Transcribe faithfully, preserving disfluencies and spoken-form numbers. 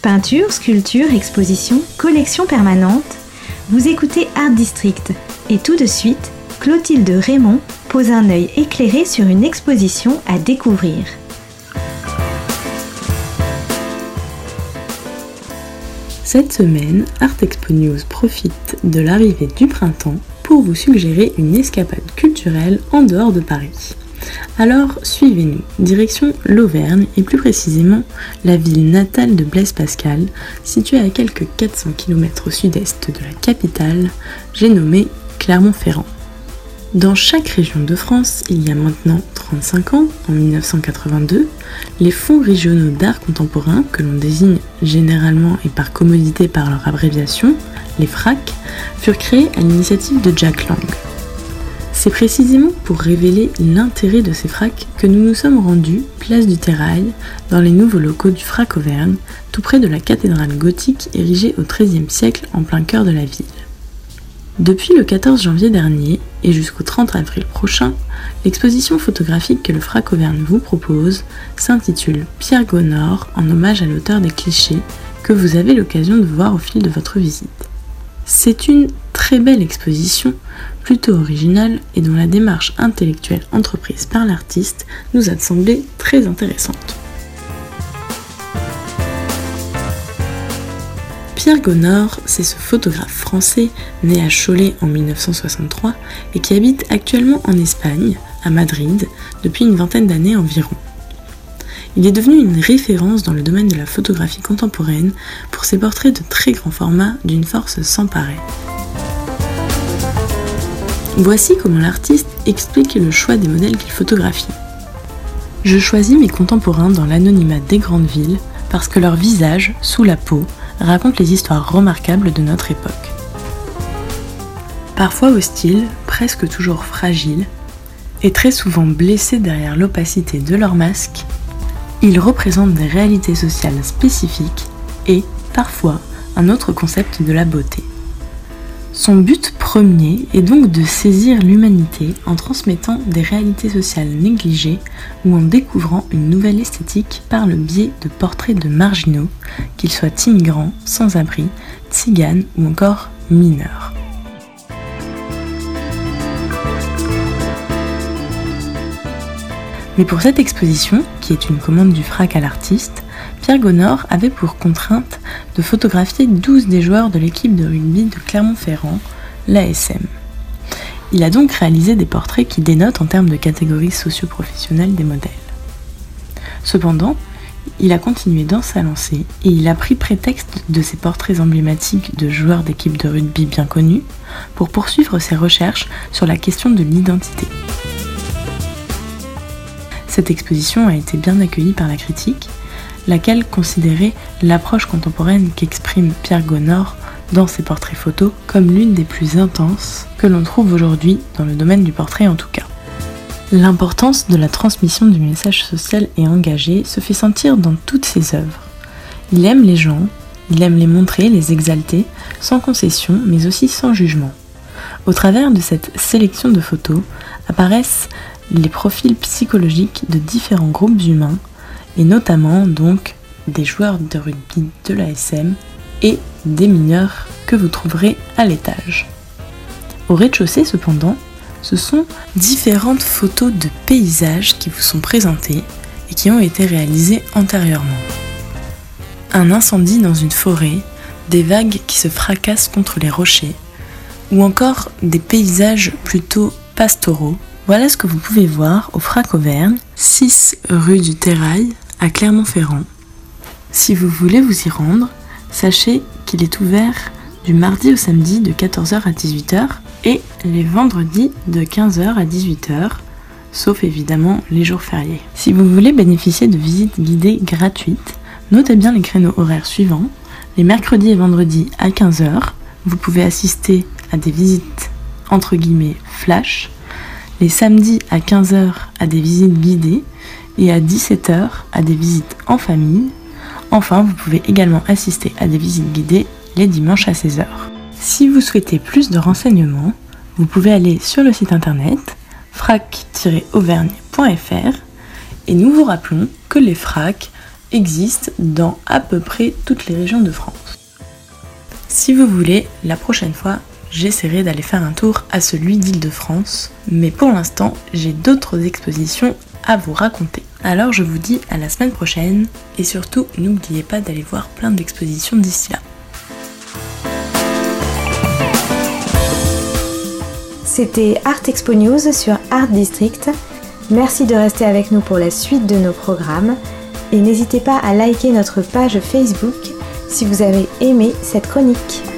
Peinture, sculpture, exposition, collection permanente, vous écoutez Art District. Et tout de suite, Clotilde Raymond pose un œil éclairé sur une exposition à découvrir. Cette semaine, Art Expo News profite de l'arrivée du printemps pour vous suggérer une escapade culturelle en dehors de Paris. Alors suivez-nous, direction l'Auvergne et plus précisément la ville natale de Blaise Pascal, située à quelques quatre cents kilomètres au sud-est de la capitale, j'ai nommé Clermont-Ferrand. Dans chaque région de France, il y a maintenant trente-cinq ans, en mille neuf cent quatre-vingt-deux, les fonds régionaux d'art contemporain, que l'on désigne généralement et par commodité par leur abréviation, les F R A C, furent créés à l'initiative de Jack Lang. C'est précisément pour révéler l'intérêt de ces F R A C que nous nous sommes rendus place du Terrail, dans les nouveaux locaux du F R A C Auvergne, tout près de la cathédrale gothique érigée au treizième siècle en plein cœur de la ville. Depuis le quatorze janvier dernier et jusqu'au trente avril prochain, l'exposition photographique que le F R A C Auvergne vous propose s'intitule Pierre Gonor en hommage à l'auteur des clichés que vous avez l'occasion de voir au fil de votre visite. C'est une très belle exposition, plutôt originale et dont la démarche intellectuelle entreprise par l'artiste nous a semblé très intéressante. Pierre Gonor, c'est ce photographe français né à Cholet en mille neuf cent soixante-trois et qui habite actuellement en Espagne, à Madrid, depuis une vingtaine d'années environ. Il est devenu une référence dans le domaine de la photographie contemporaine pour ses portraits de très grand format d'une force sans pareil. Voici comment l'artiste explique le choix des modèles qu'il photographie. Je choisis mes contemporains dans l'anonymat des grandes villes parce que leur visage, sous la peau, raconte les histoires remarquables de notre époque. Parfois hostiles, presque toujours fragiles, et très souvent blessés derrière l'opacité de leur masque, ils représentent des réalités sociales spécifiques et, parfois, un autre concept de la beauté. Son but premier est donc de saisir l'humanité en transmettant des réalités sociales négligées ou en découvrant une nouvelle esthétique par le biais de portraits de marginaux, qu'ils soient immigrants, sans-abri, tziganes ou encore mineurs. Mais pour cette exposition, qui est une commande du F R A C à l'artiste, Pierre Gonor avait pour contrainte de photographier douze des joueurs de l'équipe de rugby de Clermont-Ferrand, l'A S M. Il a donc réalisé des portraits qui dénotent en termes de catégories socio-professionnelles des modèles. Cependant, il a continué dans sa lancée et il a pris prétexte de ces portraits emblématiques de joueurs d'équipes de rugby bien connus pour poursuivre ses recherches sur la question de l'identité. Cette exposition a été bien accueillie par la critique, laquelle considérait l'approche contemporaine qu'exprime Pierre Gonor dans ses portraits photos comme l'une des plus intenses que l'on trouve aujourd'hui dans le domaine du portrait en tout cas. L'importance de la transmission du message social et engagé se fait sentir dans toutes ses œuvres. Il aime les gens, il aime les montrer, les exalter, sans concession mais aussi sans jugement. Au travers de cette sélection de photos apparaissent les profils psychologiques de différents groupes humains et notamment donc des joueurs de rugby de l'A S M et des mineurs que vous trouverez à l'étage. Au rez-de-chaussée cependant, ce sont différentes photos de paysages qui vous sont présentées et qui ont été réalisées antérieurement. Un incendie dans une forêt, des vagues qui se fracassent contre les rochers, ou encore des paysages plutôt pastoraux. Voilà ce que vous pouvez voir au F R A C Auvergne, six rue du Terrail, à Clermont-Ferrand. Si vous voulez vous y rendre, sachez qu'il est ouvert du mardi au samedi de quatorze heures à dix-huit heures et les vendredis de quinze heures à dix-huit heures, sauf évidemment les jours fériés. Si vous voulez bénéficier de visites guidées gratuites, notez bien les créneaux horaires suivants. Les mercredis et vendredis à quinze heures, vous pouvez assister à des visites entre guillemets flash, les samedis à quinze heures à des visites guidées et à dix-sept heures à des visites en famille. Enfin, vous pouvez également assister à des visites guidées les dimanches à seize heures. Si vous souhaitez plus de renseignements, vous pouvez aller sur le site internet frac tiret auvergne point f r et nous vous rappelons que les F R A C existent dans à peu près toutes les régions de France. Si vous voulez, la prochaine fois, j'essaierai d'aller faire un tour à celui d'Île-de-France, mais pour l'instant, j'ai d'autres expositions à vous raconter. Alors je vous dis à la semaine prochaine, et surtout, n'oubliez pas d'aller voir plein d'expositions d'ici là. C'était Art Expo News sur Art District. Merci de rester avec nous pour la suite de nos programmes et n'hésitez pas à liker notre page Facebook si vous avez aimé cette chronique.